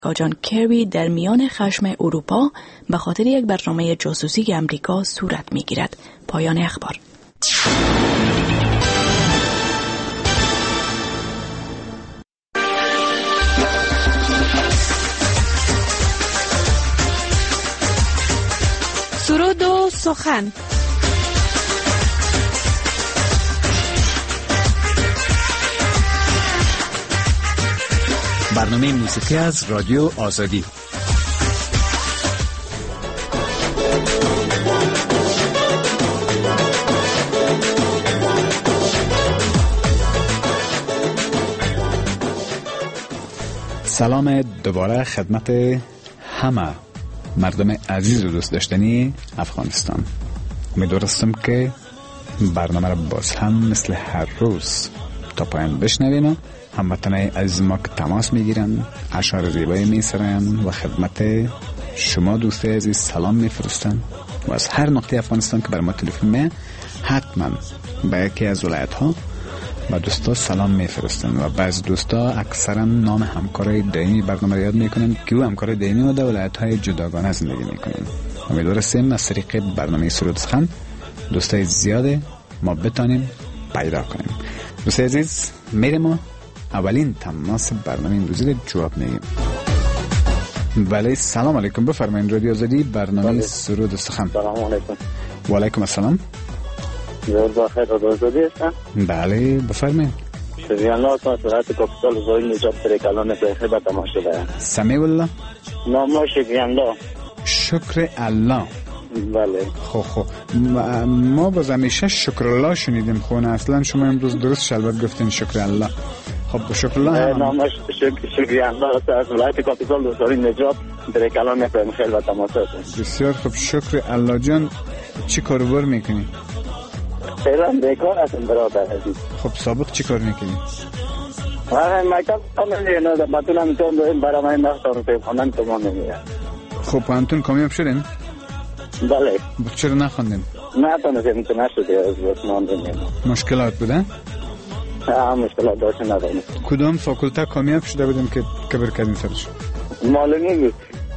جان کربی در میان خشم اروپا به خاطر یک برنامه جاسوسی امریکا صورت می‌گیرد. پایان اخبار. سرود و سخن. برنامه موسیقی از رادیو آزادی. سلام دوباره خدمت همه مردم عزیز و دوست داشتنی افغانستان. امیدوارم که برنامه را باز هم مثل هر روز تا پایان بشنوین و هموطنای عزیز ما که تماس میگیرن، اشعار زیبایی میسراین و خدمت شما دوستای عزیز سلام میفرستن و از هر نقطه افغانستان که بر ما تلفن می حتما به یکی از ولایت ها و دوستا سلام میفرستن و بعض دوستا اکثرا نام همکارای دائمی برنامه را یاد میکنن که او همکارای دائمی و در ولایت های جداگانه زندگی میکنن. امیدوارم از طریق برنامه سرود سخن دوستای زیاده ما بتانیم پیدا کنیم. دوستای عزیز میریم و اولین تماس برنامه امروزی رو جواب میگیم. بله سلام علیکم، بفرمایید رادیو آزادی برنامه سرود سخن. سلام علیکم. و علیکم السلام. روز بخیر. رادیو آزادی هستم. بله بفرمایید. شریان الله تا سرعت کاپیتال زوی نجات ترکالان بخیر به تماشا بیان. سمیع الله. نام شریان الله. شکر الله. بله. خب ما باز همیشه شکر الله شنیدیم خونه، اصلا شما امروز درست شلوت گفتین شکر الله. خب شکر الله. نام شریان الله تا سرعت کاپیتال زوی نجات ترکالان بخیر به تماشا. بسیار خب شکر الله جان. چی کاروبار میکنی؟ فعلا بیکار هستم برادر عزیز. خب سابق چی کار میکنی؟ مکتب کامل نه بتونم تو برای من نختار تو خوانم تو من نمیاد. خب انتون کامیاب شدین؟ بله. چرا نخوندین؟ نه تونستم تو نشده از واسمان نمیاد. مشکلات بودن؟ مشکلات داشت ندارم. کدام فاکولته کامیاب شده بودیم که کبر کردین سرش؟ معلمی بود.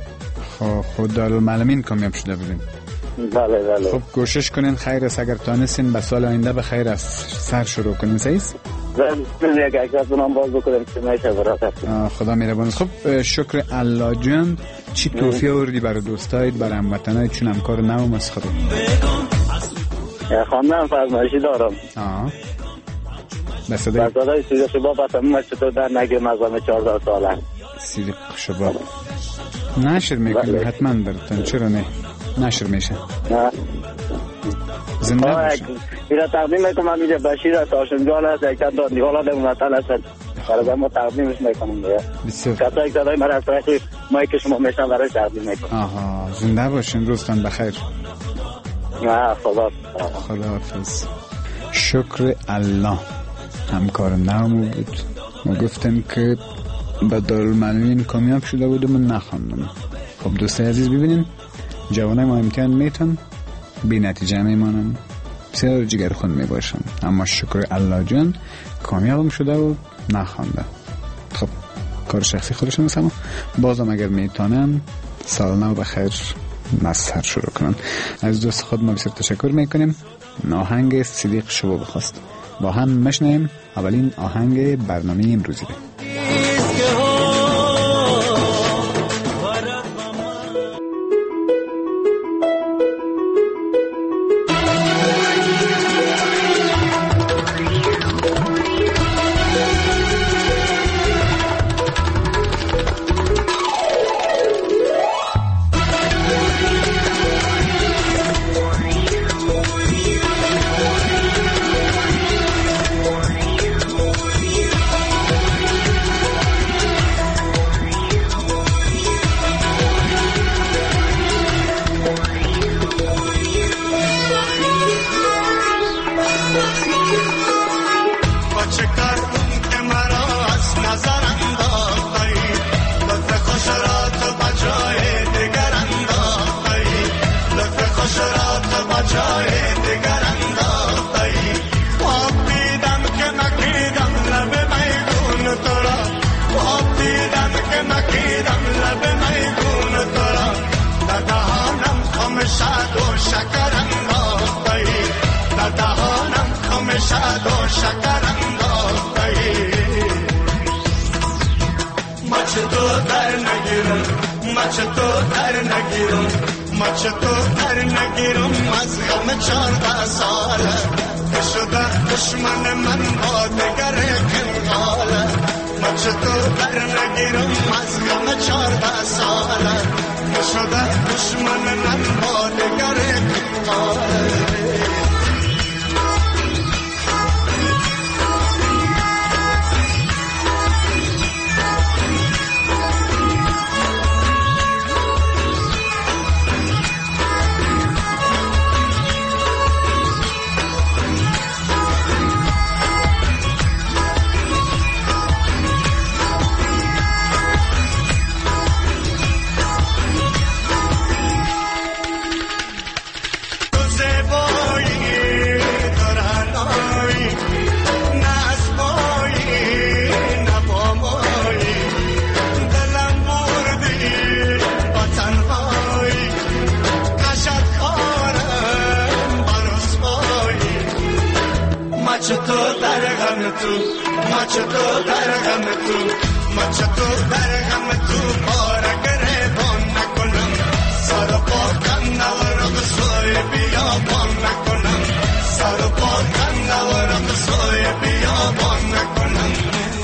خود دارالمعلمین کامیاب شده بودیم. بله. خب کوشش کنین خیر است، اگر تانستین به سال آینده به خیر از سر شروع کنین. صحیح است؟ یک اکراتونم باز بکنم که میشه برات. خدا مهربان. خب شکر الله جان. چی توفیه آوردی برای دوستایت، برای هموطنایت چون همکار نو مسخره؟ خواندن فرمایشی دارم. به صدای سیدق شباب بسم چطور در نگه مزام 14 ساله سیدق شباب نشر میکنیم حتما براتون. چرا نه نشر میشه؟ زنده باشه. اینا تقدیم میکنم اینجا بشیر است، آشنگال است، یک تا دیوالا در مطل است. برای ما تقدیمش میکنم. بسیار کسایی که دارای مرا فرقی ما که شما میشن برای تقدیم میکنم. زنده باشین، روزتان بخیر. خدا حافظ. شکر الله همکار نامو بود. ما گفتم که به دارالمعلمین کامیاب شده بود و من نخواندم. خب دوستای عزیز ببینیم جوانای ما امتحان میتون بی نتیجه میمانن، بسیار جگرخون میباشن، اما شکر الله جان کامیابم شده و نخوانده. خب کار شخصی خودشون است، اما بازم اگر میتونن سال نو بخیر مسحر شروع کنن. از دوست خود ما بسیار تشکر میکنیم. آهنگ صدیق شباب بخواست با هم مشنیم. اولین آهنگ برنامه امروزی ده. شد و شکر انداختی در دهانم خم شد و شکر انداختی مچ تو در نگیرم مچ تو در نگیرم مچ تو در نگیرم از غم 14 ساله که شده دشمن من با دگر کنگاله مچ تو در نگیرم از غم 14 ساله که شده دشمن من با دگر کنگاله مچ تو در غم تو مچ تو در غم تو بارا گریبان نکنم سر و پا کندم سوی بیابان نکنم سر و پا کندم سوی بیابان نکنم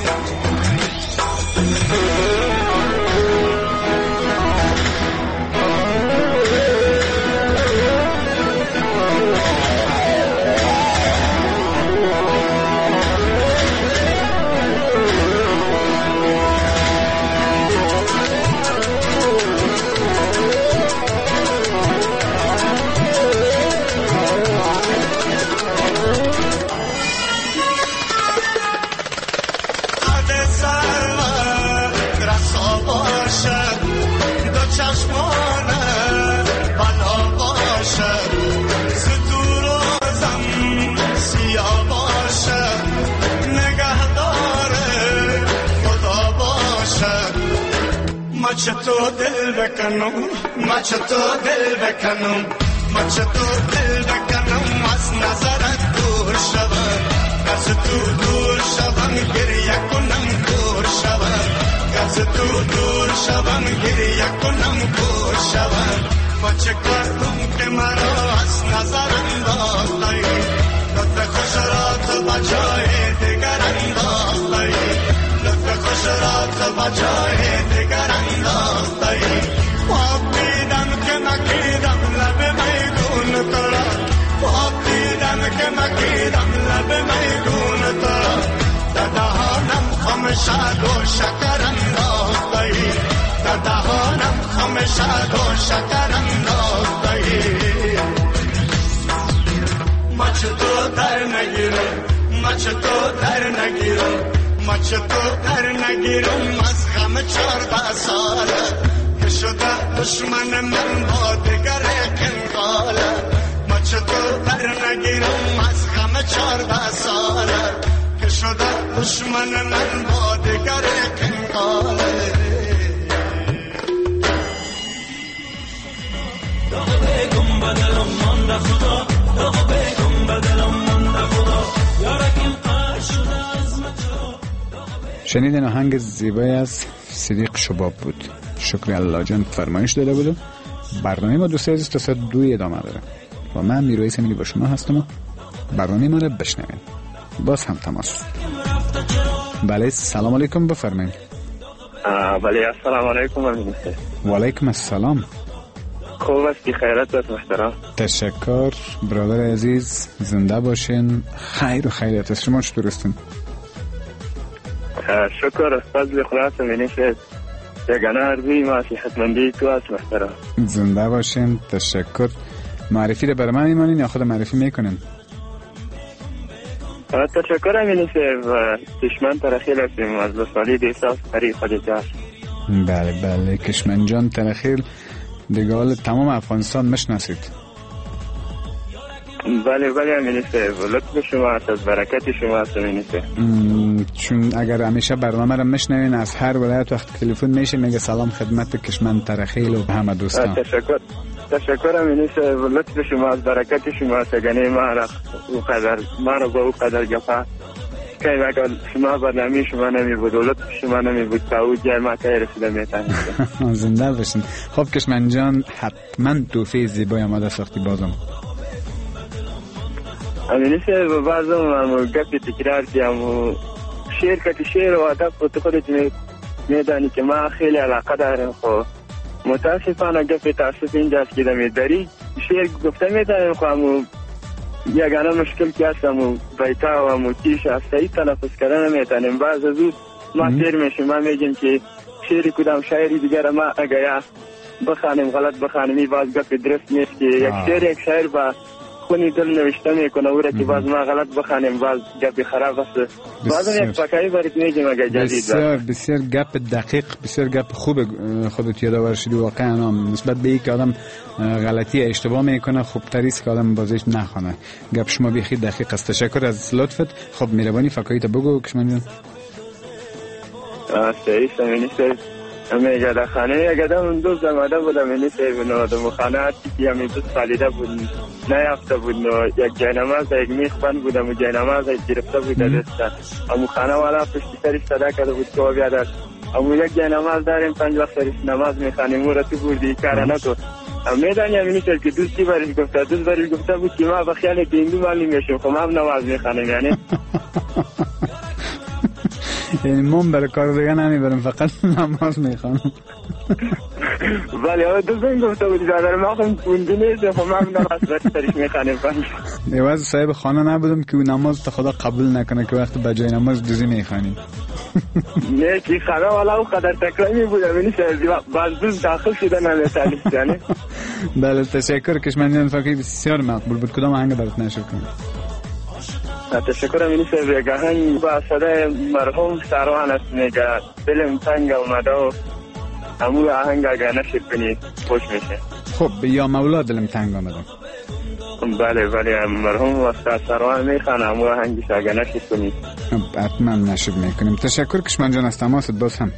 مچ تو دل بکنم مچ تو دل بکنم مچ تو دل بکنم از نظرت دور شوم از تو دور شوم گریه کنم دور شوم از تو دور شوم گریه کنم دور شوم مچ کردم که مرا از نظر انداختی لطف خوش را تو بجای دیگر انداختی لطف خوش را تو بجای دیگر انداختی خواب دیدم که مکیدم لب میگون ترا خواب دیدم که مکیدم لب میگون ترا در دهانم خم شد و شکر انداختی در دهانم خم شد و شکر انداختی مچ تو در نگیرم مچ تو در نگیرم مچ تو در نگیرم از غم 14 ساله که شده دشمن من با دگر کنگاله مچ تو در نگیرم از غم 14 ساله که شده دشمن من با دگر کنگاله بگم بدلم من خدا بگم بدلم من خدا یارکیم قرار شده از مچو شنیدن آهنگ زیبایی از صدیق شباب بود. شکر الله جان فرمایش داده بود. برنامه ما دوست عزیز تا ساعت 2 ادامه داره و من میرویس امیلی با شما هستم و برنامه ما رو بشنوین. باز هم تماس. بله سلام علیکم بفرمایید. بله السلام علیکم و علیکم السلام. خوب است که خیرت است محترم. تشکر برادر عزیز زنده باشین. خیر و خیریت است. شما چطور هستین؟ شکر از فضل خدا می‌نیشه. یگانه عرضی ما صحتمندی تو است محترم. زنده باشین. تشکر. معرفی رو برای من می‌مانین یا خود معرفی میکنین؟ تشکر می‌نیشه و کشمن ترخیل هستیم از بسالی دیساس پری خودجاش. بله کشمن جان ترخیل دیگه حال تمام افغانستان مشناسید. بله امینیسه لطف شما است از برکت شما است امینیسه. چون اگر همیشه برنامه رو مشنوین از هر ولایت وقت تلفن میشه میگه سلام خدمت کشمن ترخیل و همه دوستان. تشکرم اینیست لطف شما از برکت شما سگنه ما را با او قدر گفه که اگر شما برنامه شما نمی بود و لطف شما نمی بود تا او جای ما که رسیده میتونید. زنده باشین. خب کشمن جان حتما توفیق زیبای آماده ساختی بازم. اینیست بازم گفت تکرار کیم شعر که شعر و ادب و خودت میدانی که ما خیلی علاقه دارم. خب متاسفانه گفت تاسف اینجاست که داری شعر گفته میتونیم خب یگانه مشکل که هستم و بیتا و موتیش هسته ای تنفس کردن نمیتونیم. بعض از او ما شعر میشیم ما میگیم که شعر کدام شاعری دیگر ما اگر بخوانیم غلط بخوانیم باز گفت درست نیست که یک شعر با خونی دل نوشته میکنه او را که باز ما غلط بخوانیم باز گپ خراب است. بازم یک پکایی برات میگیم اگر جدید بسیار گپ دقیق بسیار گپ خوب خودت یادآور شدی. واقعا نسبت به اینکه آدم غلطی اشتباه میکنه خوب تریست که آدم بازش نخونه. گپ شما بیخی دقیق است. تشکر از لطفت. خب میروانی فکایی تا بگو کشمن جان. صحیح سمینیست میگه در خانه یک ادم دوست آمده بودم اینیست بنو دم خانه هستی که همی دوست خالیده بود نیافته بود نو یک جاینماز یک میخ بند بودم و جاینماز گرفته بود دستن امو خانه والا پشتی سرش صدا کرده بود که بیادر امو یک جاینماز داریم 5 وقت سرش نماز میخوانیم او را تو بردی کار نکن. میدانی همینیست که دوستی برش گفته بود که ما بخیال که هندو مالی میشیم خب هم نماز میخوانیم یعنی یعنی من برای کار دیگه نمیبرم فقط نماز میخوانم. ولی آقا دوستان گفته بودی دادر ما خون پوندی نیست خب من نماز برش میخوانیم. ایواز صاحب خانه نبودم که نماز تا خدا قبول نکنه که وقت بجای نماز دوزی میخوانیم. نه که خانه والا او قدر تکرمی بودم اینی باز دوست داخل شده نمیتانیست یعنی. بله تشکر کشمن جان فکری بسیار مقبول بود. کدام آهنگ برات نشر کنم؟ تشکرم اینیست یک آهنگ با صدای مرحوم سروان است میگه دلم تنگ اومده و همون آهنگ اگر نشر کنی خوش میشه. خب یا مولا دلم تنگ آمده. بله مرحوم استاد سروان میخوان همون آهنگش اگر نشر کنی حتما نشر میکنیم. تشکر کشمن جان از تماست. باز هم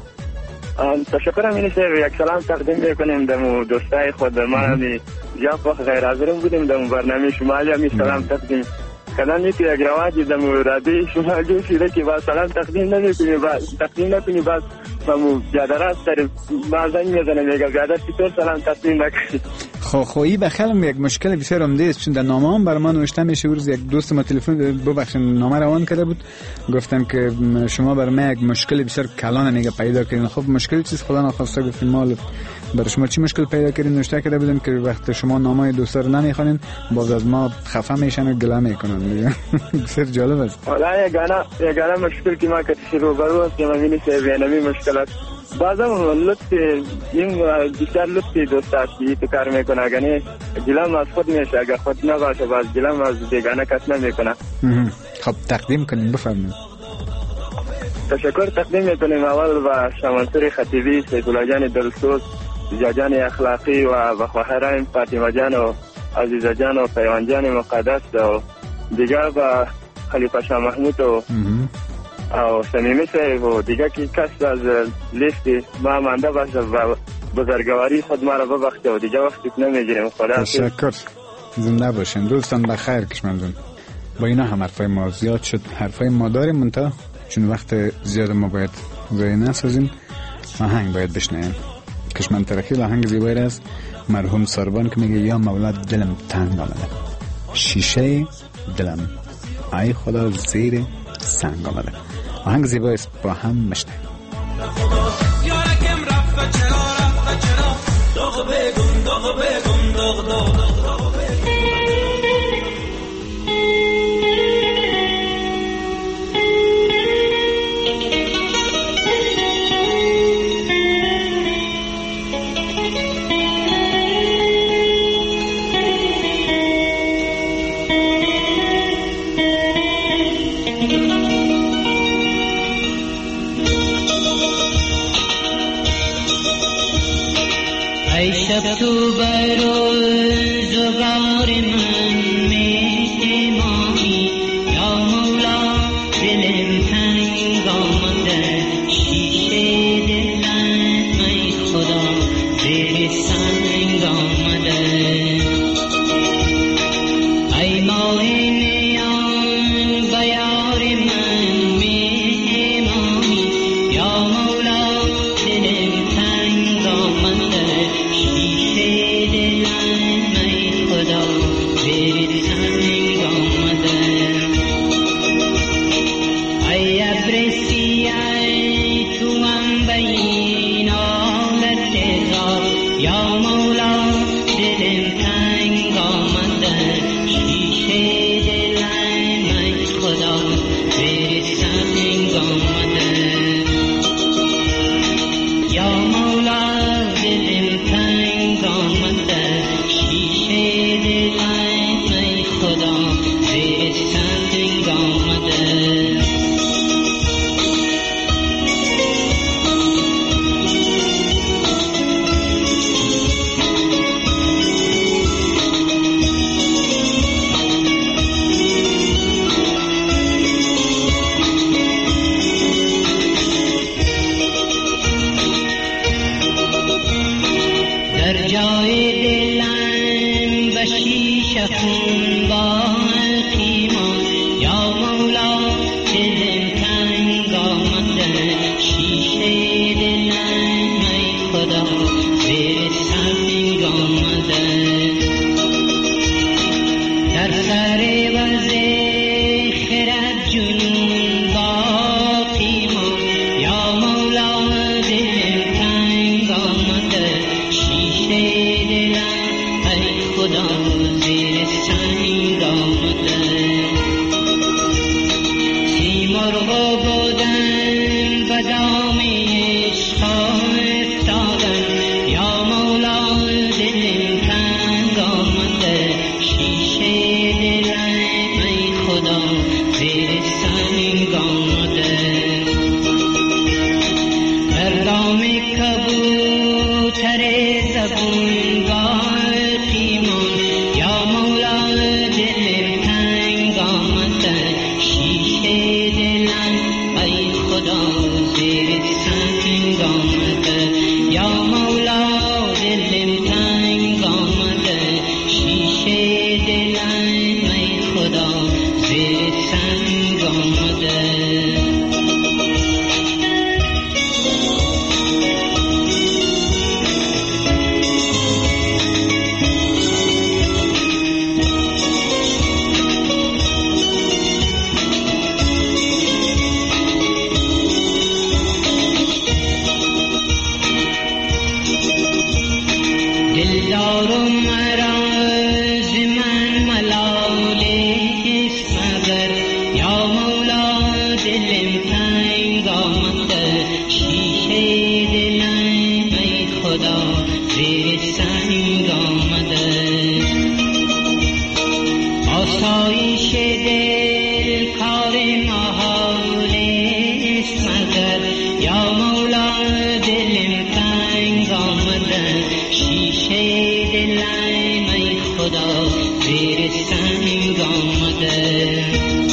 تشکرم اینیست یک سلام تقدیم میکنیم دمو دوستای خود ما همی یا وقت غیر حاضرم بودیم دمو برنامه شمالی همی سلام تقدیم کدام نیتی یک رواجی دمو رادی شما جوشیده که با سلام تقدیم نکنی باز همو بیادرات سر بازنگ میزنه میگه بیادر چطور سلام تقدیم نکنی. خویی بخیرم یک مشکل بسیار عمده است چون در نامه هم برای ما نوشته میشه. روز یک دوست ما تلفن ببخشید نامه روان کرده بود گفتم که شما برای ما یک مشکل بسیار کلان میگه پیدا کردین. خب مشکل چیز خدا نخواسته گفتیم مال برای شما چی مشکل پیدا کردین؟ نوشته کرده بودن که وقت شما نامه دوستا رو نمیخوانین باز از ما خفه میشن و گله میکنن دیگه. بسیار جالب است. حالا یگانه مشکل که ما که روبرو هستیم همین سویانمی مشکلات بعضا لطف این بیشتر لطفی دوست است که تو کار میکنه اگه جلم از خود میشه اگر خود نباشه باز جلم از دیگانه کس نمیکنه. خب تقدیم کنیم بفرمایید. تشکر تقدیم میکنیم اول با شمانسور خطیبی سیدالله جان دلسوز جاجان اخلاقی و خواهران فاطمه جان و عزیزه جان و پیوان جان مقدس و دیگر با خلیفه شاه محمود و سمیمی صاحب و دیگه که کس از لیست ما مانده باشه و بزرگواری خود ما را ببخشید و دیگه وقتی نمیگیریم. خدا تشکر. زنده باشین دوستان. بخیر کشمن جان. با اینا هم حرفای ما زیاد شد. حرفای ما داریم منتها چون وقت زیاد ما باید ضایع نسازیم آهنگ باید بشنویم. کشمن ترکی آهنگ زیبایی است مرحوم سروان که میگه یا مولا دلم تنگ آمده شیشه دلم ای خدا زیر سنگ آمده. آهنگ زیبایی است با هم مشنویم. یارکم رفت چرا داغ بگم شب تو بروز و غار من میتمانی یا مولا دلم تنگ آمده شیشه دلم ای خدا زیر سنگ آمده یا مولا دلم تنگ آمده شیشه دلم ای خدا زیر سنگ آمده یا مولا دلم تنگ آمده شیشه دلم ای خدا زیر سنگ آمده در جای دلم به شیشه خون باقی ماند یا مولا دلم تنگ آمده شیشه دلم ای خدا زیر سنگ آمده در سر وز خرد جنون باقی ماند یا مولا دلم تنگ آمده شیشه دلم ای خدا زیر سنگ آمده سیمرغ بودن به دام عشق افتادن یا مولا دلم تنگ آمده شیشه دلم ای خدا زیر سنگ آمده در دام کبوتر زبون باقی ماند یا مولا دلم تنگ آمده شیشه دلم ای خدا زیر سنگ آمده یا مولا دلم تنگ آمده شیشه دلم ای خدا زیر سنگ آمده دلدارم مراز من ملال اسم اگر یا مولا دلم تنگ آمده شیشه دلم ای خدا زیر سنگ آمده آسایش دل کار محال اسم اگر یا مولا دلم تنگ آمده شیشه دلم ای خدا زیر سنگ آمده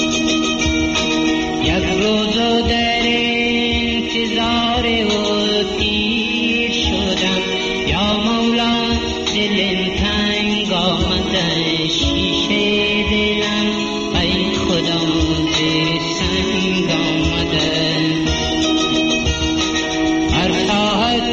یک روز در انتظار او پیر شدم یا مولا دلم تنگ آمده شیشه دلم ای خدا زیر سنگ آمده هر ساعت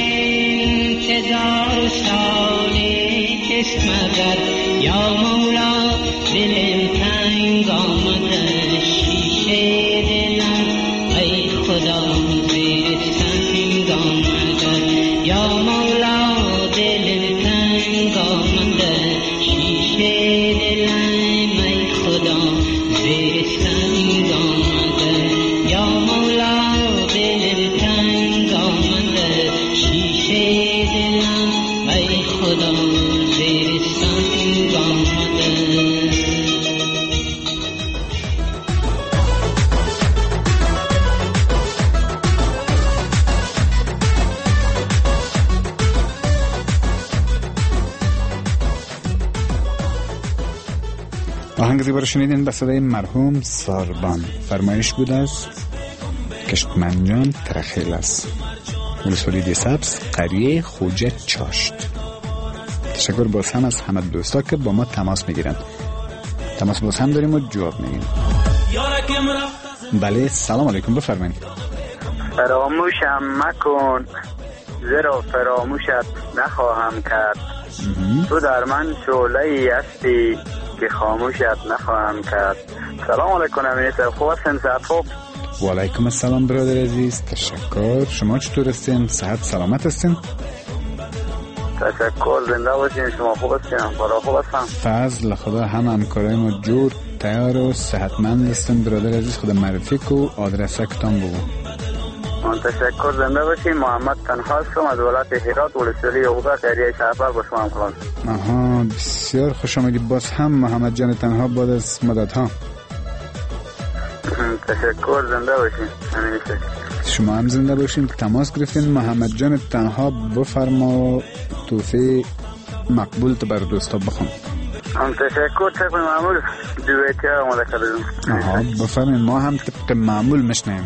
انتظار سالی اسم اگر یا مولا دلم تنگ آمده شیشه دلم ای خدا زیر سنگ آمده یا مولا دلم تنگ آمده شیشه دلم ای خدا زیر سنگ آمده یا مولا دلم تنگ آمده شیشه دلم ای خدا زیر سنگ آمده آهنگ زیبا رو شنیدین به صدای مرحوم ساربان. فرمایش بود از کشتمنجان ترخیل است، ولسوالی سبز، قریه خوجه چاشت. تشکر باز هم از همه دوستا که با ما تماس میگیرند. تماس باز هم داریم و جواب میگیم. بله سلام علیکم، بفرمایید. فراموشم مکن زیرا فراموشت نخواهم کرد. تو در من شعله‌ای هستی که خاموشت نخواهم کرد. سلام علیکم امیر، خوب هستین؟ صحت خوب؟ و علیکم السلام برادر عزیز، تشکر. شما چطور هستین؟ صحت سلامت هستین؟ تشکر، زنده باشین. شما خوب هستین؟ بالا خوب هستم. فضل خدا هم همکارای ما جور تیار و صحتمند هستن. برادر عزیز خدا معرفی کو، آدرس کتان بگو. تشکر، زنده باشین. محمد تنها هستم از ولایت هرات، ولسوالی اوبک، اریای شهرپر با شما هم کلان. آها، بسیار خوش آمدی. باز هم محمد جان تنها بعد از مدت ها. تشکر، زنده باشین. همیشه شما هم زنده باشین. تماس گرفتین. محمد جان تنها بفرما توفی مقبول تو بر دوستا بخون. تشکر. طبق معمول دویتی ها آماده کردیم. آها، بفرمین. ما هم طبق معمول مشنیم.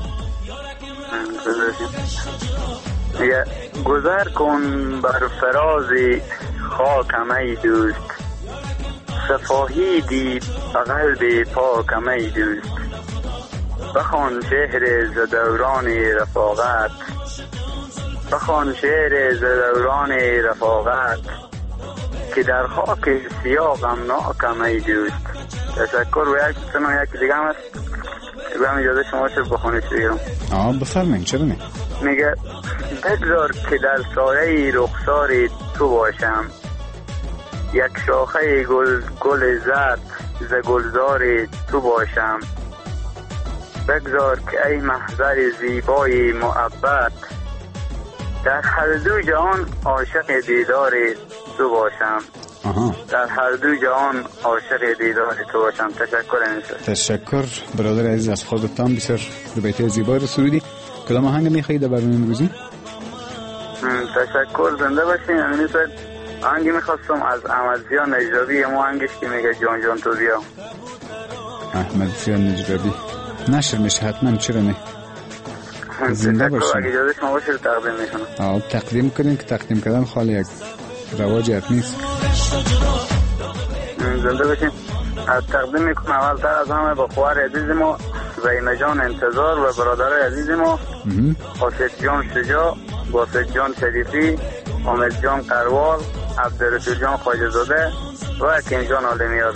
میگه گذر کن بر فراز خاکم ای دوست، صفاهی دید قلب پاکم ای دوست. بخوان شعر ز دوران رفاقت، بخوان شعر ز دوران رفاقت، که در خاک سیاه غمناکم ای دوست. تشکر. و یک دیگه هم هست که به هم اجازه شما چه بخونید بگیرم. بفرمین. چرا نه؟ میگه بگذار که در سایه رخسار تو باشم، یک شاخه گل زرد ز گلزار تو باشم. بگذار که ای محضر زیبای محبت، در هر دو جهان عاشق دیدار تو باشم. در هر دو جهان عاشق دیدار تو باشم. تشکر انشاءالله. تشکر برادر عزیز از خودتان. بسیار بیت زیبای رو سرودی. کدام آهنگ میخواهید برنامه امروزی؟ تشکر، زنده باشین. امروز آهنگی میخواستم از احمدزیا نجرابی، اما آهنگش که میگه جان جان تو بیا. احمدزیا نجرابی نشر میشه حتما. چرا نه؟ زنده باشین. اگه اجازه شما باشه تقدیم میکنم. تقدیم کنین که تقدیم کردن خالی یک رواج نیست. زنده باشین. از تقدیم میکنم اول تر از همه با خواهر عزیز ما زینه جان انتظار و برادر عزیز ما قاسد جان شجاع، قاسد جان شریفی، حامد جان قروال، عبدالرسول جان خواجه زاده و حکیم جان عالمیار.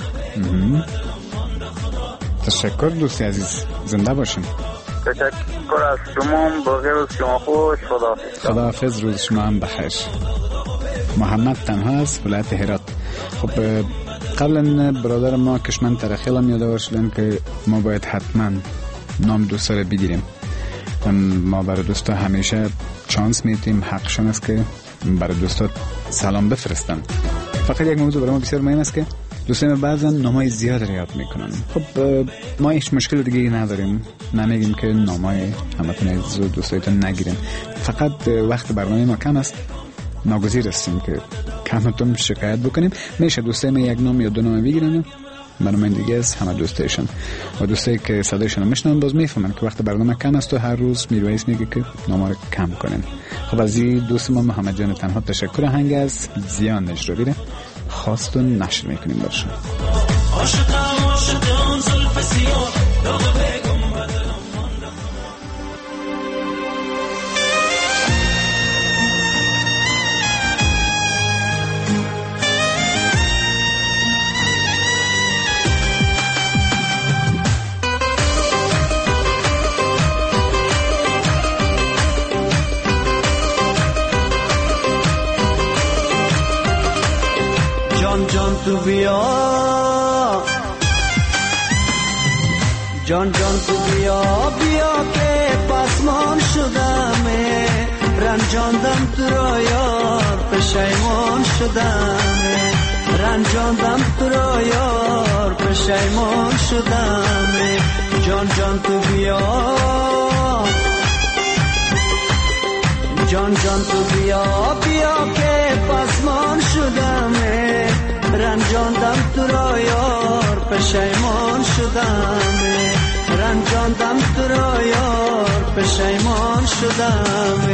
تشکر دوستی عزیز. زنده باشین. تشکر از شما. باقی روز شما خوش. خداحافظ. خداحافظ. روز شما هم بخیر. محمد تنها از ولایت هرات. خب قبلا برادر ما کشمن ترخیل هم یادآور شدن که ما باید حتما نام دوستا رو بگیریم. ما برای دوستا همیشه چانس میتیم، حقشون است که برای دوستا سلام بفرستن. فقط یک موضوع برای ما بسیار مهم است که دوستان بعضا نامای زیاد رو یاد میکنن. خب ما هیچ مشکل دیگه نداریم، نمیگیم که نامای همتون از دوستایتون نگیرین. فقط وقت برنامه ما کم است، ناگزیر هستیم که کمتون شکایت بکنیم. میشه دوستای ما یک نام یا دو نام بگیرن، برنامه دیگه از همه دوستایشون و دوستایی که صدایشون رو میشنون باز میفهمن که وقت برنامه کم است و هر روز میرویس میگه که نامه رو کم کنین. خب از این دوست ما محمد جان تنها تشکر. آهنگ از زیان نجرابی رو خواستون نشر میکنیم برشون. جان تو بیا، جان جان تو بیا بیا که پسمان شدم، رنجاندم تو را یار پشیمان شدم، رنجاندم تو را یار پشیمان شدم. جان جان تو بیا، جان جان تو بیا بیا که پسمان شدم، رنجاندم تو را یار پشیمان شدم، رنجاندم تو را یار پشیمان شدم.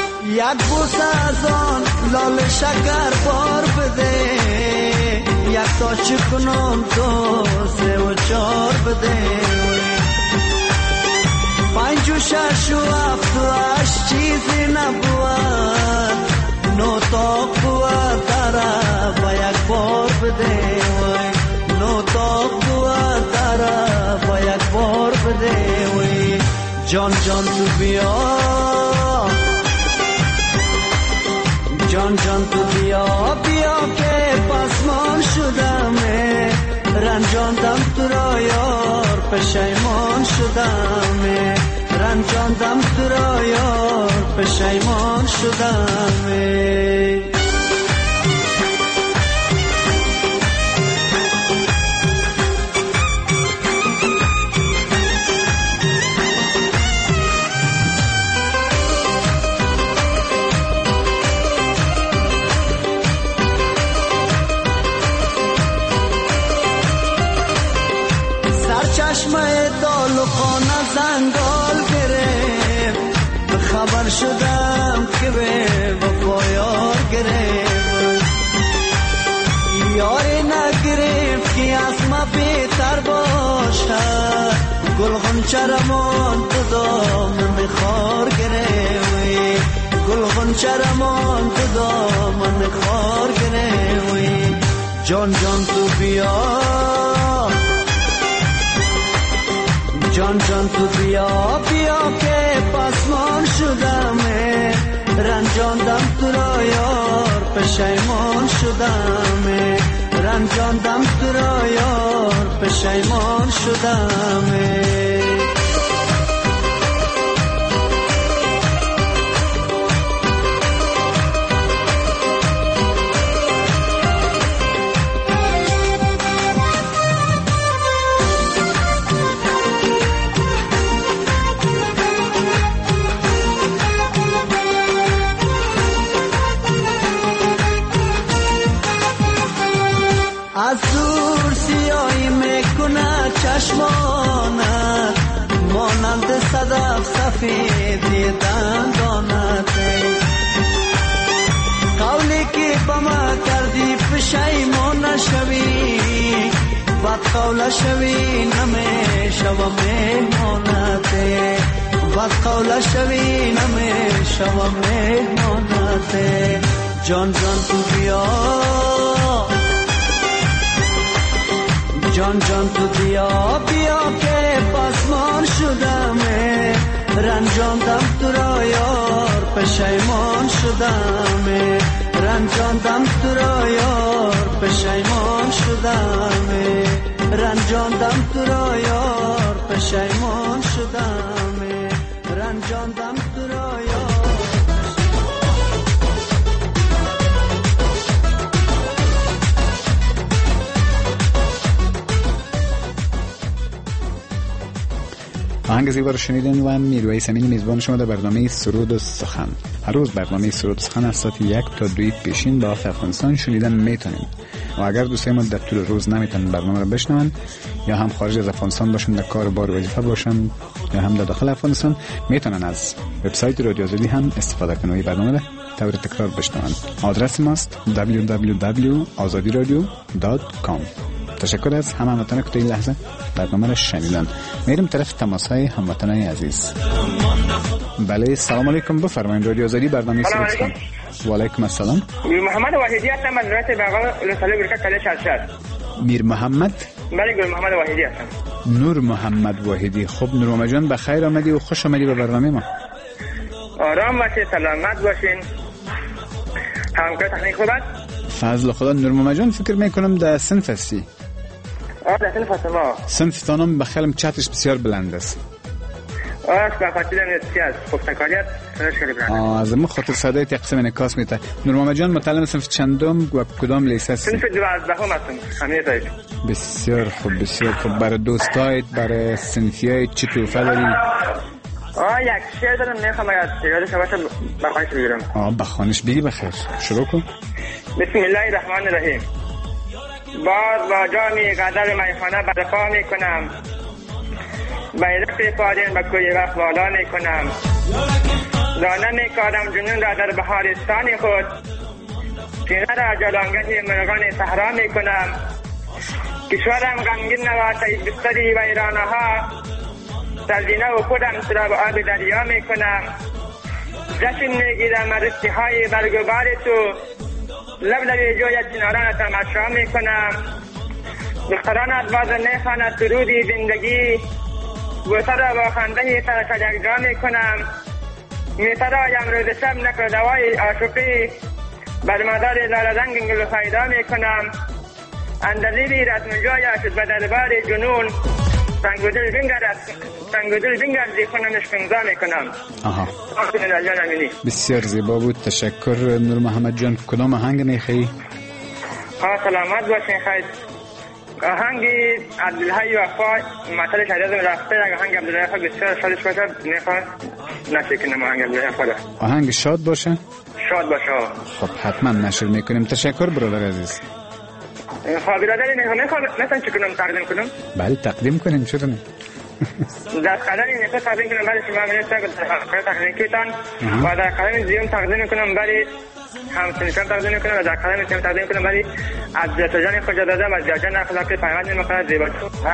یک بوس از آن لال شکر بار بده، یک تا چه کنم دو سه و چار بده پنج و شش و هفت و هشت چیزی نبود نو تا بود طرف و یک بار بده نو تا بود طرف و یک بار بده جان جان تو بیا جان جان تو بیا بیا که پسمان شدمه رنجاندم تو را یار پشیمان شدمه رنجاندم تو را یار پشیمان شدمه چشمه دال و خانه زنگال گرفت خبر شدم که به وفا یار گرفت یاری نگرفت که از ما بهتر باشد گل غنچه رمان تو دامن خار گرفت گل غنچه رمان تو دامن خار گرفت جان جان تو بیا جان جان تو بیا بیا که پسمان شدمه رنجاندم تو را یار پشیمان شدمه رنجاندم تو را یار پشیمان شدمه از دور سیاهی میکنه چشمانت مانند صدف سفیدی دندانت قولی که با ما کردی پشیمان نشوی بد قول شوی نمیشوم مهمانت بد قول شوی نمیشوم مهمانت جان جان تو بیا جان جان تو بیا بیا که پسمان شدمه رنجاندم تو را یار پشیمان شدمه رنجاندم تو را یار پشیمان شدمه رنجاندم تو را یار پشیمان شدمه رنجاندم تو را یار آهنگ زیبا رو شنیدین و میرویس امینی میزبان شما در برنامه سرود و سخن. هر روز برنامه سرود و سخن از ساعت 1 تا 2 پیشین با افغانستان شنیدن میتونین و اگر دوستای ما در طول روز نمیتونن برنامه رو بشنون یا هم خارج از افغانستان باشن در کار بار وظیفه باشن یا هم در داخل افغانستان میتونن از وبسایت رادیو آزادی هم استفاده کنن و برنامه رو طور تکرار بشنون. آدرس ماست www.azadiradio.com. تشکر از همه هموطنان که تا این لحظه برنامه را شنیدن. میریم طرف تماس‌های هموطنان عزیز. بله سلام علیکم، بفرمایید. رادیو آزادی برنامه سرود سخن. و علیکم السلام. میر محمد وحیدی هستم از ولایت بغال رساله برکت کلی شرشد. میر محمد؟ بله گل محمد وحیدی هستم. نور محمد وحیدی. خب نور محمد جان بخیر آمدی و خوش آمدی به برنامه ما. آرام باشید، سلامت باشین. همکار تکنیک خوب است؟ فضل خدا. نور محمد جان فکر میکنم در صنف هستی. در صنف هستم. صنف تانم بخیرم چتش بسیار بلند است. فقط چی از پختکاریت خیلی بلند. از ما خاطر صدایت یک قسم انعکاس میده. نور محمد جان متعلم صنف چندم و کدام لیسه هستی؟ صنف 12 هستم. همین تایید. بسیار خوب بسیار خوب. برای دوستایت برای صنفیایت چی توفه داری؟ یک شعر دارم میخوام از یادش باشه بخوانش بگیرم. بخوانش بگی بخیر. شروع کن. بسم الله الرحمن الرحیم. باز با جامی غزل میخانه برپا میکنم، بیرق پادین با کوی وقت بالا میکنم، دانه میکارم جنون را در بهارستان خود، سینه را جلانگه مرغان صحرا میکنم، کشورم غمگین نباشد بستری ویرانه ها، سردینه و خودم سراب آب دریا میکنم. جشن میگیرم رشته های برگ و بار تو، لب لب جوی چناران تماشا میکنم. دخترانت باز میخواند درودی زندگی، بوسه را با خنده سرش یکجا میکنم. میترایم روز شب نکل دوای عاشقی، بر مدار لالزنگ گل فایدا میکنم. اندلیبی رسم جویا شد به دربار جنون، سنگ و دل بینگرد کنمش فنگزا میکنم. بسیار زیبا بود، تشکر نور محمد جان. کدام آهنگ میخوایی؟ سلامت باشین. خیلی آهنگ عبدالحی وفا مثل شریعتم رفته. آهنگ عبدالحی وفا بسیار شادش باشه، میخواد نشر کنم آهنگ عبدالحی وفا. آهنگ شاد باشه؟ شاد باشه. خب حتما نشر میکنیم. تشکر برادر عزیز. خب برادری میخوام مثلا چی کنم؟ تقدیم کنم؟ بله تقدیم کنیم، چرا نه؟ در قدمی میخواد تقدیم کنم برای شما منیستر که تقدیم کیتان و در قدم زیون تقدیم کنم برای همسنشان تقدیم کنم و در قدم زیون تقدیم کنم برای عبدالجان خوجا دادم و جاجان اخلاقی پیمد نمکان زیبا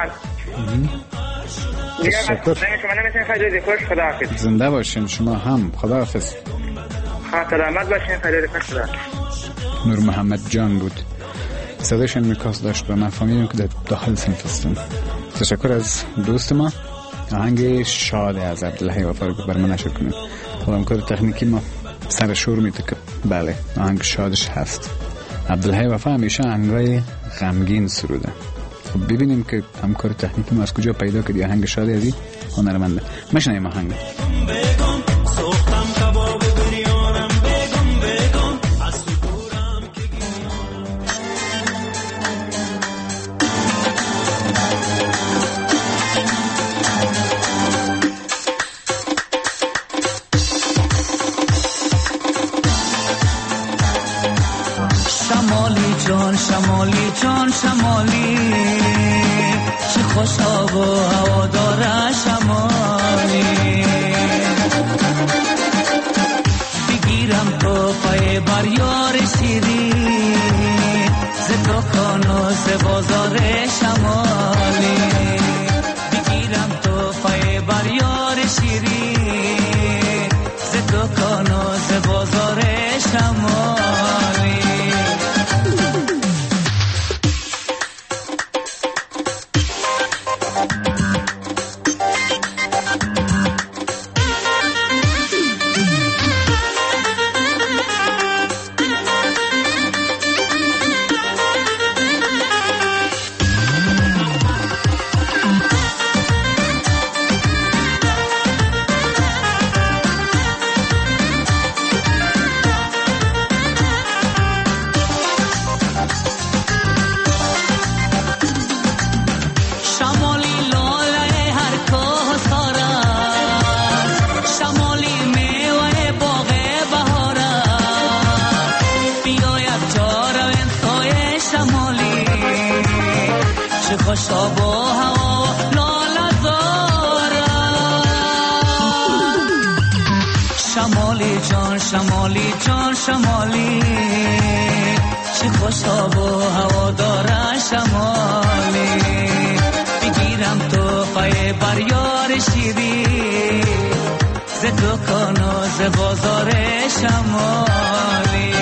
تشکر. شما نمیشین خیلی خوش. خداحافظ. زنده باشین شما هم. خداحافظ. سلامت باشین. خیلی خوش. خدا. نور محمد جان بود، صداش انعکاس داشت و من فهمیدم که در داخل صنف هستم. تشکر از دوست ما. آهنگ شاد از عبدالحی وفا رو بر من نشر کنید. همکار تکنیکی ما سر شور میده که بله آهنگ شادش هست. عبدالحی وفا همیشه آهنگای غمگین سروده. خب ببینیم که همکار تکنیکی ما از کجا پیدا کردی آهنگ شاد ازی هنرمنده. مشنیم آهنگ. شمالی جان شمالی، چه خوش آب و هوا داره شمالی. بگیرم تو پای بر یار شیری، ز دکان و ز بازار شمالی. بگیرم تو پای بر یار شیری، ز دکان و ز بازار شمالی. خوش آب و هوا لاله زاره. شمالی جان شمالی جان شمالی، چه خوش آب و هوا داره شمالی. بگیرم تو پای بر یار شیری، ز دکان و ز بازار شمالی.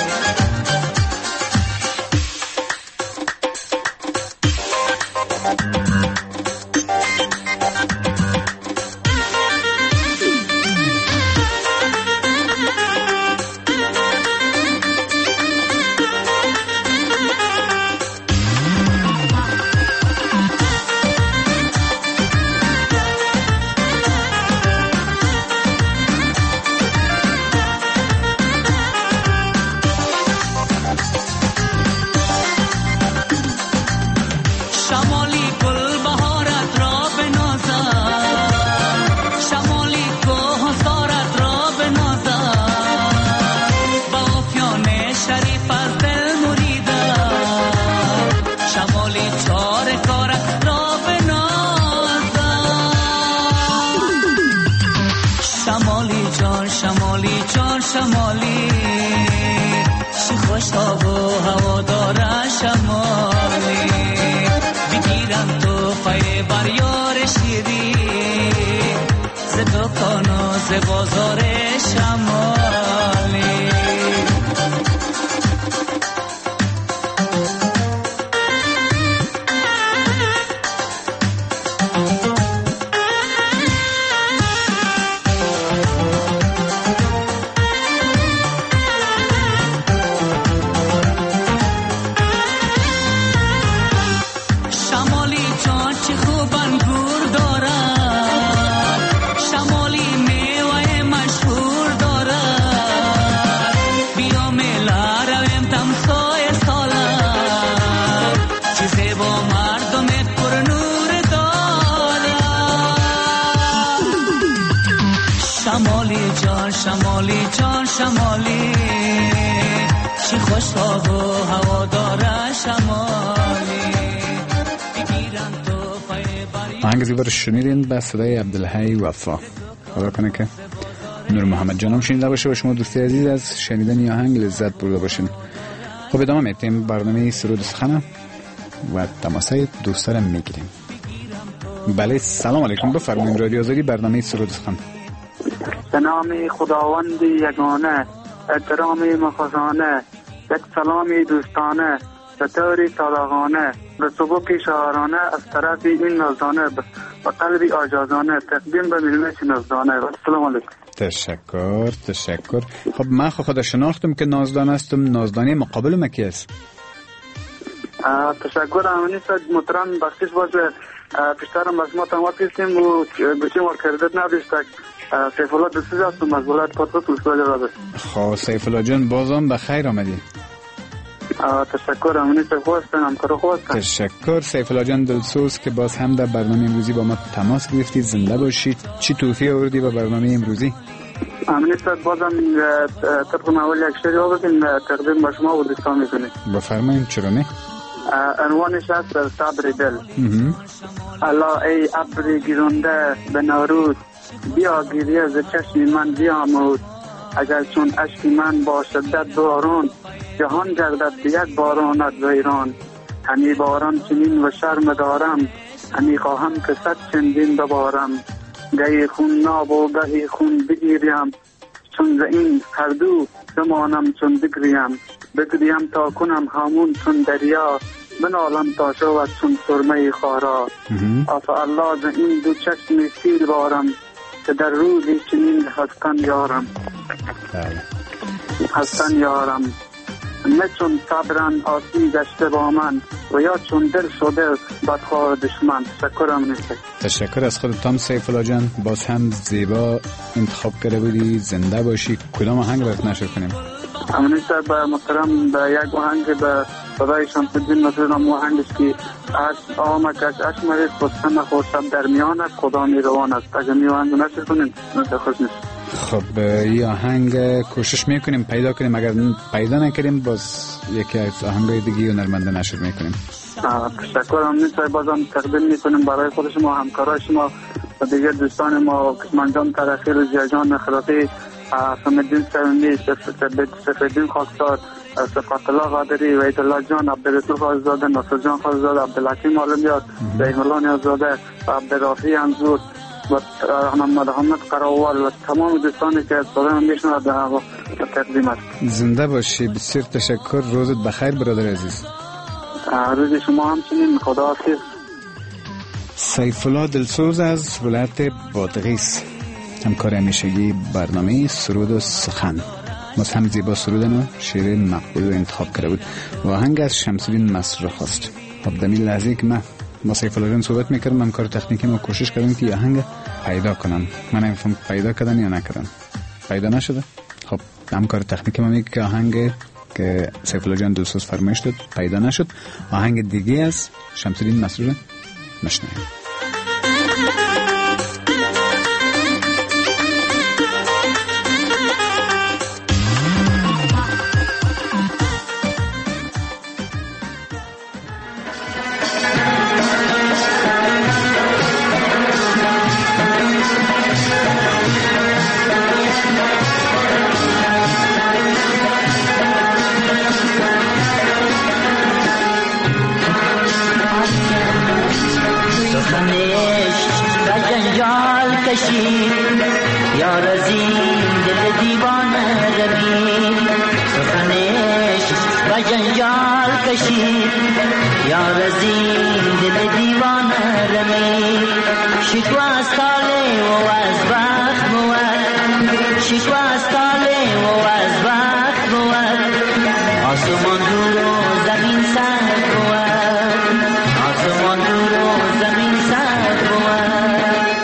شمالی جان شمالی، چه خوش آب و هوا داره شمالی. مثل بازار شمالی. شمالی جان شمالی چی خوش آب و هوا داره شمالی. آهنگ زیبا رو شنیدین به صدای عبدالحی وفا. خدا کنه که نور محمد جانم شنیده باشه و شما دوستی عزیز از شنیدن این آهنگ لذت برده باشین. خب ادامه میدیم برنامه سرود سخن و تماسای دوستا رو میگیریم. بله سلام علیکم، بفرمایید. رادیو آزادی برنامه سرود سخن. به نام خداوند یگانه، احترام مخزانه، یک سلامی دوستانه به طوری صادقانه، به سبک شاعرانه از طرف این نازدانه و قلبی آجازانه تقدیم به ملت نازدانه. السلام علیکم. تشکر. خب من خود شناختم که نازدان هستم. نازدانی مقابل مکی است؟ تشکر. امانی صد محترم بخشش باشه. پیشترم از ما تماس کردیم و بچه ما کردت نداشتک. سیف الله دلسوز هستم از ولایت پاتوس استرالیا را بست. خب سیف الله جان بازم بخیر آمدی. تشکر. امانی صد خواه هستن، همکارو خواه هستن. تشکر سیف الله جان دلسوز که باز هم در برنامه امروزی با ما تماس گرفتی. زنده باشی. چی توفیه آوردی به برنامه امروزی؟ امانی صد بازم طبق معمول یک شعری ها بکنیم تقدیم به شما و دوستان میکنیم. بفرمایید. چرا نه؟ عنوانش هست صبر دل. الله ای ابر گیرنده به نوروز، بیا گریه ز چشم من بیاموز. اگر چون اشک من با شدت باران، جهان گردد به یک بارانت ویران. همی باران چنین و شرم دارم، همی خواهم که صد چندین ببارم. گهی خون ناب و گهی خون بگیریم، چون ز این هر دو بمانم چون بگریم تا کنم همون چون دریا. بنالم تا شود چون سرمه خارا. آفا الله ز این دو چشم سیر بارم، که در روزی چنین هستن یارم. نه چون صبرن آسی گشته با من، و یا چون دل شده بدخواه دشمن. تشکرم نیست. تشکر از خودتان سیف الله جان. باز هم زیبا انتخاب کرده بودی. زنده باشی. کدام آهنگ برات نشر کنیم؟ امنی صاحب به محترم به یک آهنگ به صدای شمس الدین نصیر نام آهنگش که آمکش اشمرید پستن خورشب در میانت خدا میروان است. اگر می آهنگ نشر کنیم خوش نیست. خب این آهنگ کوشش میکنیم پیدا کنیم. اگر پیدا نکنیم باز یکی از آهنگای دیگه هنرمنده نشر میکنیم. تشکر. امنی صاحب بازم تقدیم میکنیم برای خود شما، همکارای شما و دیگر دوستان ما، کسمانجان ترخی، رجیجان خراقی، سمدین سرمی، سفیدین خاکسار، صفات الله قادری، وحید الله جان، عبدالرسول خالزاده، ناصر جان خالزاده، عبدالحکیم عالمیات، رحیم الله نیاززاده و عبدالرافی انزور و محمد حامد قراوال و تمام دوستانی که از صدای میشنوند به تقدیم است. زنده باشی. بسیار تشکر. روزت بخیر برادر عزیز. روز شما همچنین. خدا حافظ. سیف الله دلسوز از ولایت بادغیس، همکار همیشگی برنامه سرود و سخن. باز هم زیبا سرودن و شعر مقبول رو انتخاب کرده بود و آهنگ از شمس الدین نصیر رو خواست. خب در این لحظه که من با سیف الله جان صحبت میکردم، همکار تکنیکی ما کوشش کردیم که آهنگ پیدا کنن. من نمیفهم پیدا کردن یا نکردن. پیدا نشده. خب همکار تکنیکی ما میگه که آهنگ که سیف الله جان دلسوز فرمایش داد پیدا نشد. آهنگ دیگه از شمس الدین نصیر رو مشنویم. یار از این دل دیوانه رمی سخنش و جنجال کشید یار از این دل دیوانه رمی شکوه از تاله و از بخت بود شکوه از تاله و از بخت بود آسمان دور و زمین سر بود آسمان دور و زمین سر بود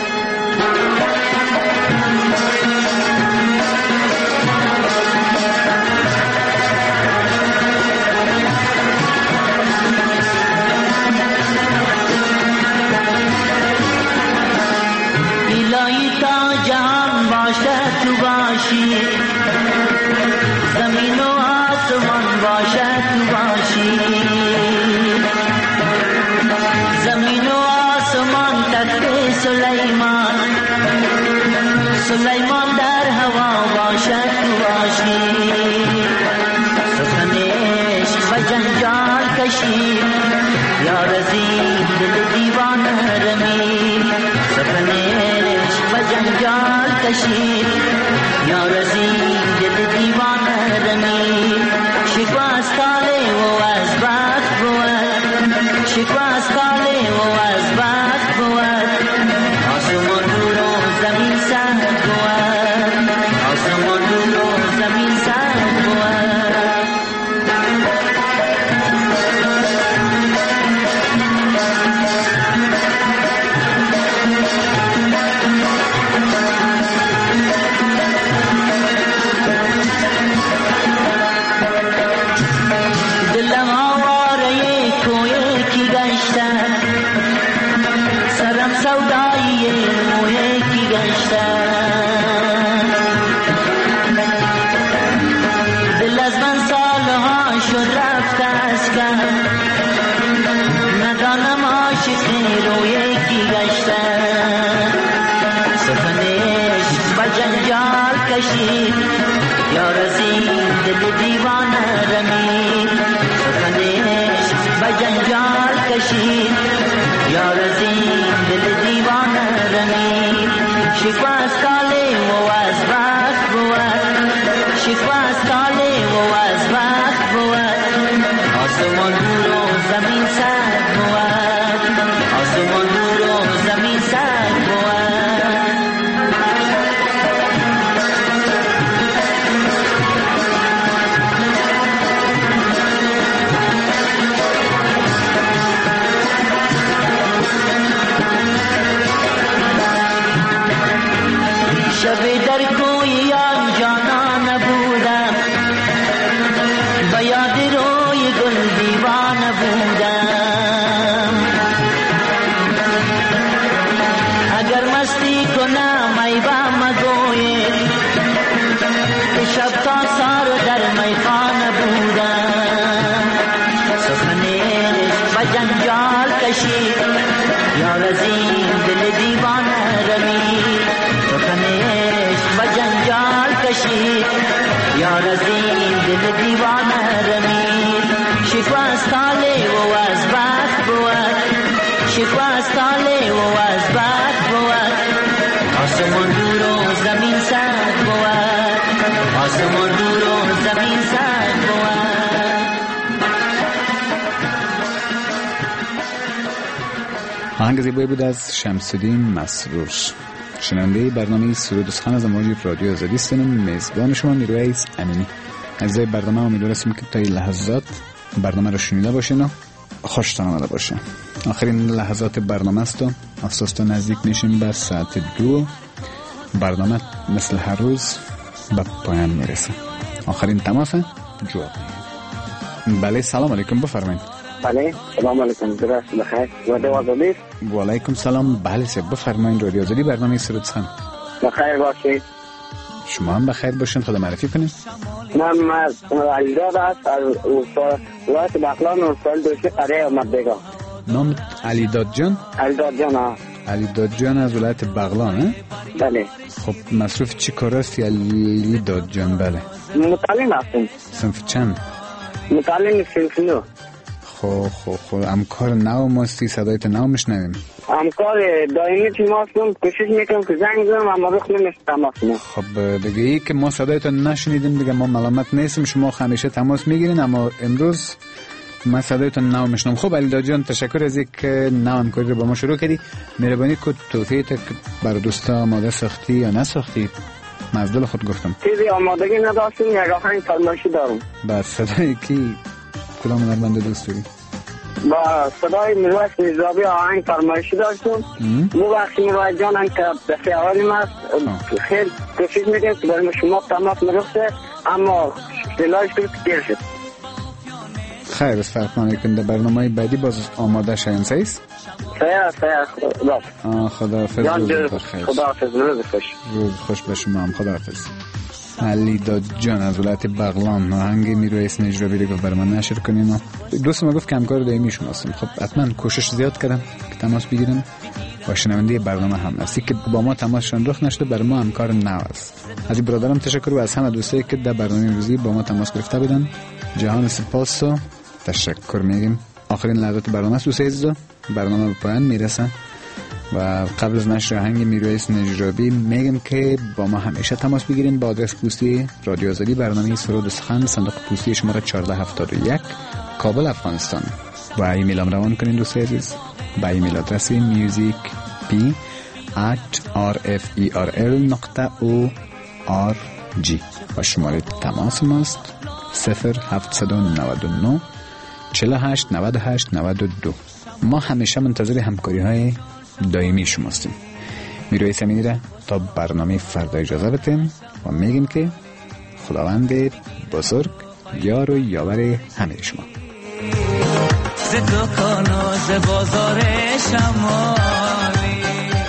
الهی تا جهان باشد تو باشی زمین و آسمان باشد تو باشی زمین و آسمان تخت سلیمان سلیمان در هوا باشد تو باشی سخنش و جنجال کشید یار از این دل دیوانه رمی سخنش و جنجال کشید یار از این دل دیوانه رمی شکوه از تاله و از بخت بود شکوه از تاله و از بخت بود آسمان دور و زمین سر بود آسمان دور و زمین سر بود دلم آواره کوی کی گشتم سرم سودایی موی کی گشتم دل از من سالها شد رفت از کم ندانم عاشق روی کی گشتم سخنش و جنجال کشید یار از این دل دیوانه رمی سخنش و جنجال کشید یار از این دل دیوانه رمی شکوه از تاله و از بخت بود شکوه از تاله و از بخت بود آسمان دور و زمین سر بود آسمان دور و زمین سر بود شب در کویان جانا نبودم به یاد روی گل دیوانه بودم اگر مستی کنم ای با مگوی شب تا سار در میخانه بودم سخنش و جنجال کشید یار از این دل دیوانه رمی سخنش و جنجال کشید یار از این دل دیوانه رمی شکوه از تاله و از بخت بود شکوه از تاله و از بخت بود آسمان دور و زمین سر بود آسمان دور و زمین سر بود آهنگ زیبایی بود از شمس‌الدین مسرور. شنونده برنامه سرود و سخن از امواج رادیو آزادی هستم. میزبان شما میرویس امینی. از برنامه امیدوارم که تا این لحظات برنامه رو شنیده باشین و خوشتان آمده باشه. آخرین لحظات برنامه است و افسوس تا نزدیک میشیم به ساعت 2. برنامه مثل هر روز به پایان میرسه. آخرین تماس جواب. بله سلام علیکم بفرمایید. بله سلام علیکم درست بخیر رادیو آزادی. و علیکم سلام. بله سر بفرمایید رادیو آزادی برنامه سرود سخن. بخیر باشید. شما هم بخیر باشین. خدا معرفی کنید. من علیداد است از ولایت بغلان استان دوشی قریه احمدبگان. نام علیداد جان؟ علیداد جان ها. علیداد جان از ولایت بغلان. بله. خب مصروف چی کار است علیداد جان؟ بله متعلم هستم. صنف چند؟ متعلم صنف 9. خب خب همکار نو ماستی، صدایت نو میشنویم. همکار دائمی که ما هستم، کوشش میکنم که زنگ بزنم اما رخ نمیشه تماس میگیرم. خب دیگه ای که ما صدایت نشنیدیم دیگه ما ملامت نیستیم، شما همیشه تماس میگیرین، اما امروز من صدایتون نو میشنم. خب علیداد جان تشکر از یک که نو همکاری رو با ما شروع کردی. مهربانی که توفیت که برای دوستا آماده ساختی یا نساختی؟ مزدل خود گفتم چیزی آمادگی نداشتیم، یک آهنگ فرمایشی دارم. با صدای کی کدام هنرمند دوست داری؟ با صدای میرویس نیزابی آهنگ فرمایشی داشتم. مو وقتی میرویس جان هم که دفعه اولی است، خیلی کوشش میکنم که برای شما تماس میرسه، اما دلایش که دیر شد. خیر از فرق نمیکنه. برنامه بعدی باز آماده شاین سیست؟ خداحافظ. خداحافظ. روز خوش به شما هم. خداحافظ. علیداد جان از ولایت بغلان آهنگ میرویس نیزابی رو بر من نشر کنیم. دوست ما گفت که همکار دائمی شما هستم. خب حتما کوشش زیاد کردم که تماس بگیرم و شنونده برنامه هم هستی که با ما تماسشان رخ نشده، بر ما همکار نو است. از این برادرم تشکر و از همه دوستایی که در برنامه روزی با ما تماس گرفته بودن جهان سپاس و تشکر میگیم. آخرین لحظات برنامه دوستای عزیز، برنامه به پایان میرسه و قبل از نشر آهنگ میرویس نیزابی میگم که با ما همیشه تماس بگیرین با آدرس پستی رادیو آزادی، برنامه سرود سخن، صندوق پستی شماره 1471 کابل افغانستان. و ایمیل هم روان کنین دوستای عزیز با ایمیل آدرس musicp@rferl.org و شماره تماس ماست 0799 48 98 92. ما همیشه منتظر همکاری های دائمی شما هستیم. میرویس امینی را تا برنامه فردا اجازه بدیم و میگیم که خداوند بزرگ یار و یاور همه شما. ز دکان و ز بازار شمالی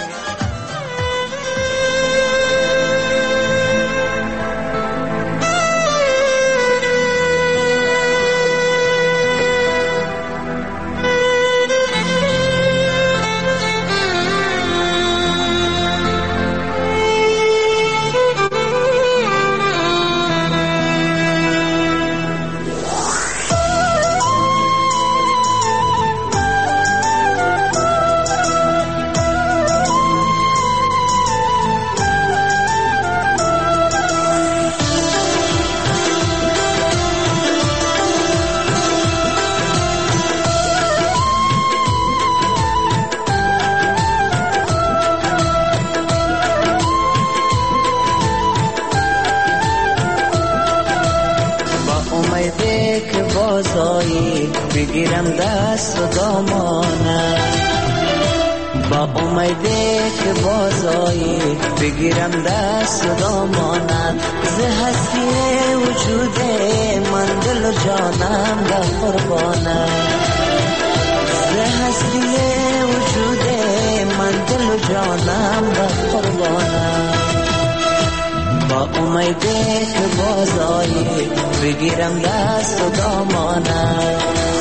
بگیرم دست و دامانم، با امیده که بازایی بگیرم دست و دامانم، ز هستی وجود من دل و جانم در قربانم، ز هستی وجود من دل و جانم در قربانم، با امیده که بازایی بگیرم دست و دامانم.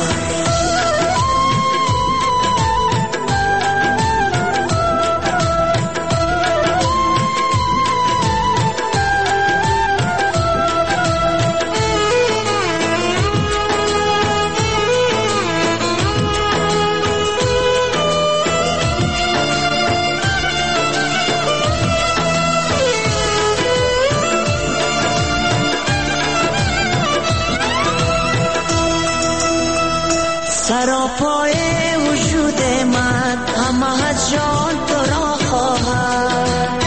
سراپای وجود من همه از جان تو را خواهد،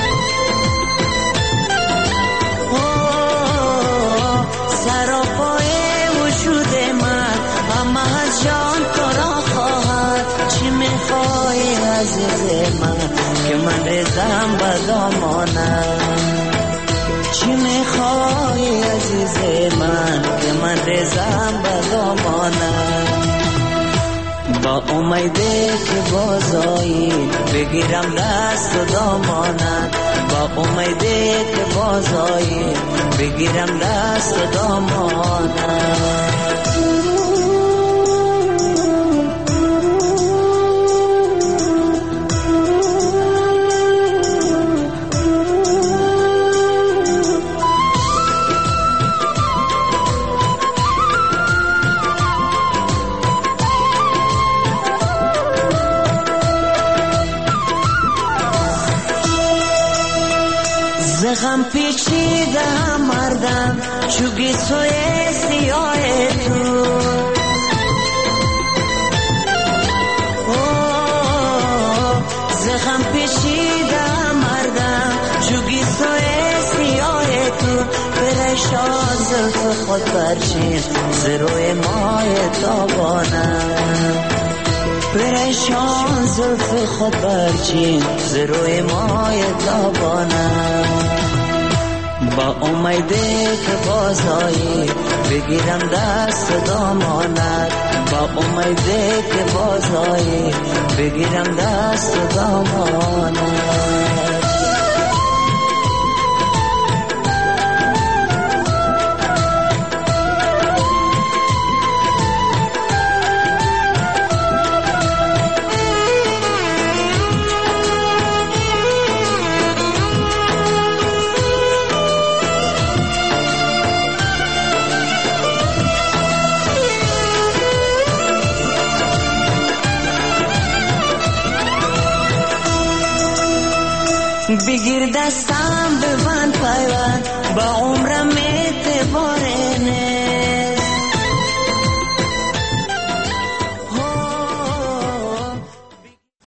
سراپای وجود من همه از جان تو را خواهد، چی میخوای عزیز من که من ریزم به دامانم، چی میخوای عزیز من که من ریزم به دامانم، با امیده که بازایی بگیرم دست و دامانم، با امیده که بازایی بگیرم دست و دامانم. زخم پیچیده مردم چوگی سوی سیاه تو زخم پیچیده مردم چوگی سوی سیاه تو پریشان زلف خود برچین زروی مای تابانم پریشان زلف خود برچین زروی مای تابانم با امیده که بازایی بگیرم دست دامانت با امیده که بازایی بگیرم دست دامانت بگیر دستم ببند پیوند با عمرم اعتبارنه